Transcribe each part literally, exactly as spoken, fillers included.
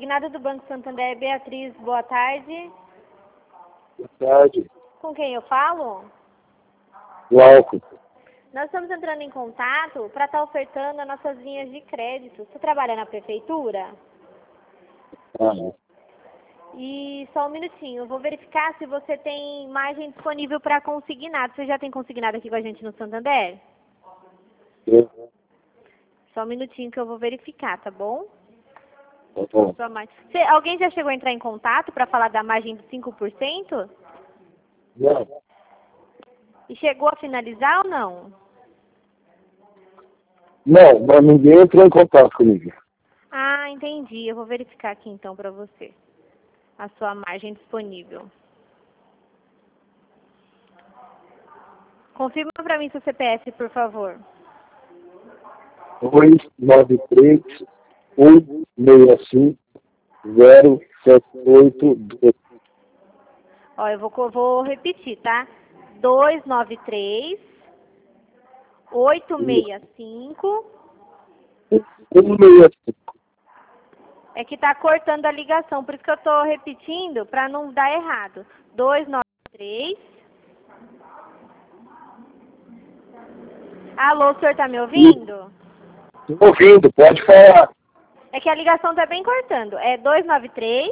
consignado do Banco Santander, Beatriz, boa tarde. Boa tarde. Com quem eu falo? Glauco. Nós estamos entrando em contato para estar ofertando as nossas linhas de crédito. Você trabalha na prefeitura? Ah, E só um minutinho, eu vou verificar se você tem margem disponível para consignado. Você já tem consignado aqui com a gente no Santander? eu, Só um minutinho que eu vou verificar, tá bom? tá bom. Sua margem. Você, alguém já chegou a entrar em contato para falar da margem de cinco por cento? Não, E chegou a finalizar ou não? não, mas ninguém entrou em contato comigo. Ah, entendi. Eu vou verificar aqui então para você a sua margem disponível. Confirma para mim seu C P F, por favor. dois nove três um seis cinco zero sete oito dois. Ó, eu vou, co- vou repetir, tá? dois nove três, oito seis cinco. um seis cinco. É que tá cortando a ligação, por isso que eu tô repetindo para não dar errado. dois nove três. Alô, o senhor tá me ouvindo? Estou ouvindo, pode falar. É que a ligação tá bem cortando. É dois nove três.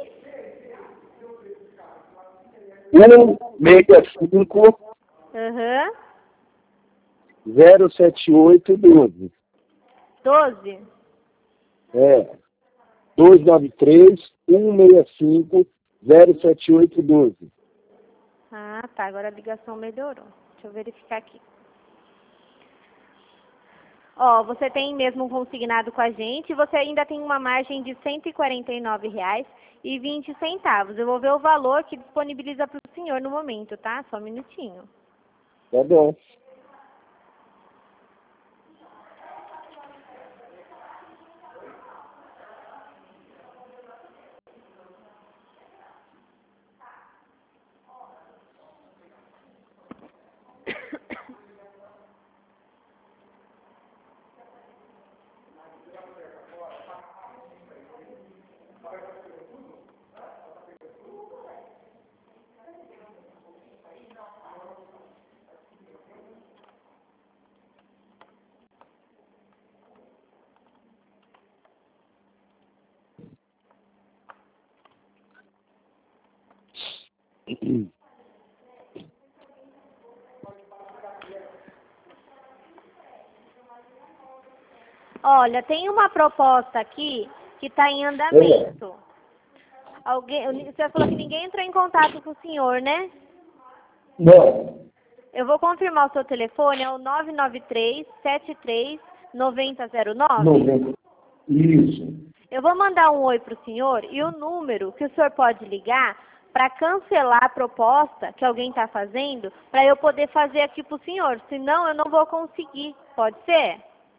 um seis cinco Aham. zero sete oito doze. doze. É. dois nove três um seis cinco zero sete oito doze. Ah, tá. Agora a ligação melhorou. Deixa eu verificar aqui. Ó, você tem mesmo um consignado com a gente e você ainda tem uma margem de cento e quarenta e nove reais e vinte centavos. Eu vou ver o valor que disponibiliza para o senhor no momento, tá? Só um minutinho. Tá bom. Olha, tem uma proposta aqui que está em andamento. Alguém, você falou que ninguém entrou em contato com o senhor, né? Não. Eu vou confirmar o seu telefone, é o nove nove três, sete três, nove zero zero nove. Não. Isso. Eu vou mandar um oi para o senhor e o número que o senhor pode ligar para cancelar a proposta que alguém está fazendo, para eu poder fazer aqui para o senhor. Senão eu não vou conseguir. Pode ser?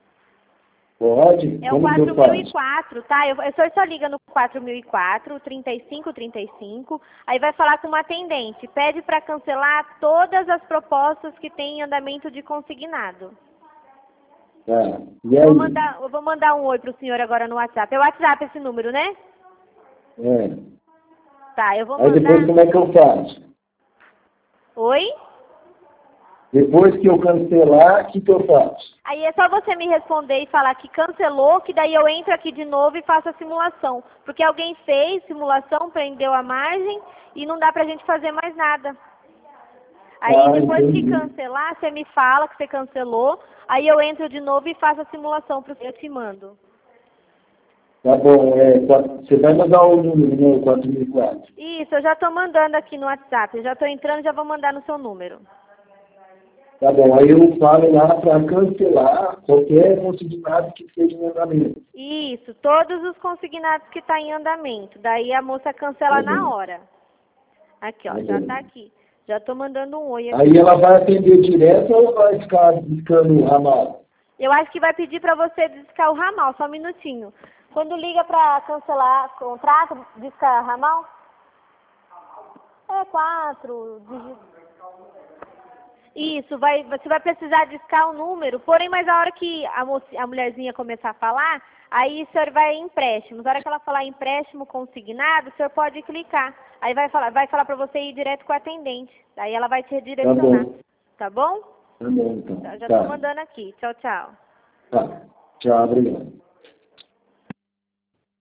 Pode? É o Como que eu quatro mil e faço? quatro, tá? Eu, o senhor só liga no quatro mil e quatro, trinta e cinco trinta e cinco, aí vai falar com uma atendente. Pede para cancelar todas as propostas que tem em andamento de consignado. Tá. E Eu vou aí? mandar, eu vou mandar um oi pro senhor agora no WhatsApp. É o WhatsApp esse número, né? É. Tá, eu vou Aí depois mandar... como é que eu faço? Oi? Depois que eu cancelar, o que, que eu faço? Aí é só você me responder e falar que cancelou, que daí eu entro aqui de novo e faço a simulação. Porque alguém fez simulação, prendeu a margem e não dá pra gente fazer mais nada. Aí Ah, depois que entendi. cancelar, você me fala que você cancelou, aí eu entro de novo e faço a simulação pro eu te mando. Tá bom, é, quatro- você vai mandar o número, né, o quatro mil e quatro. Isso, eu já tô mandando aqui no WhatsApp. Eu já tô entrando e já vou mandar no seu número. Tá bom, aí eu falo lá para cancelar qualquer consignado que seja em andamento. Isso, todos os consignados que tá em andamento. Daí a moça cancela Tá na bom. hora. Aqui, ó, Tá já bom. tá aqui. Já tô mandando um oi aqui. Aí ela vai atender direto ou vai ficar buscando o ramal? Eu acho que vai pedir pra você discar o ramal, só um minutinho. Quando liga pra cancelar contrato, disca ramal? É quatro, digi... Isso, vai, você vai precisar discar o número, porém, mas a hora que a, moci, a mulherzinha começar a falar, aí o senhor vai em empréstimos. A hora que ela falar empréstimo consignado, o senhor pode clicar. Aí vai falar, vai falar para você ir direto com a atendente. Aí ela vai te redirecionar. Tá bom? Tá bom, então. Já Tá. estou mandando aqui. Tchau, tchau. Tá. Tchau, obrigado.